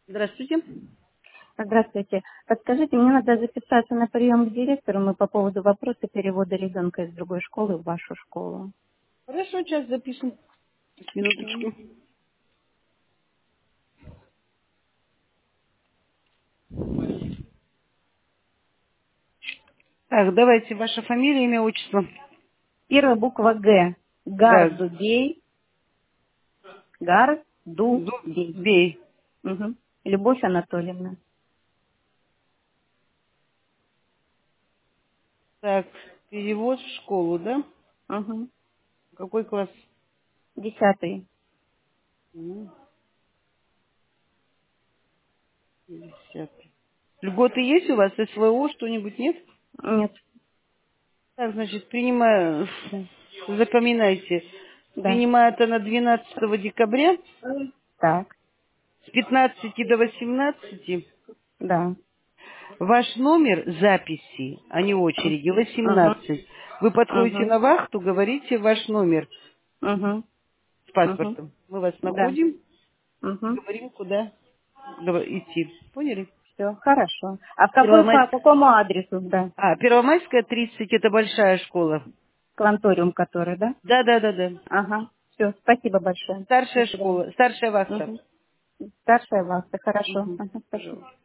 Здравствуйте. Здравствуйте. Подскажите, мне надо записаться на прием к директору. Мы по поводу вопроса перевода ребенка из другой школы в вашу школу. Хорошо, сейчас запишем. М. Минуточку. Так, давайте, ваша фамилия, имя, отчество. Первая буква Г. Да, Гардубей. Гардубей. Бей. Угу. Любовь Анатольевна. Так, перевод в школу, да? Угу. Какой класс? 10. М, 10. Льготы есть у вас? СВО, что-нибудь нет? Нет. Так, значит, принимаю, запоминайте. Да. Принимает она 12 декабря Так. с 15 до 18. Да. Ваш номер записи, а не очереди, Угу. 18. Вы подходите Угу. на вахту, говорите ваш номер Угу. с Угу. паспортом. Мы вас Да. находим и Угу. говорим, куда идти. Поняли? Все, хорошо. А по Первомайская. какому адресу? Да. Первомайская 30, это большая школа. Кванториум который, да? Да, да, да, да. Ага. Все, спасибо большое. До Старшая свидания. школа, старшая вахта. Мгм. Старшая вас, хорошо. Мгм. Ага, спасибо. Пожалуйста.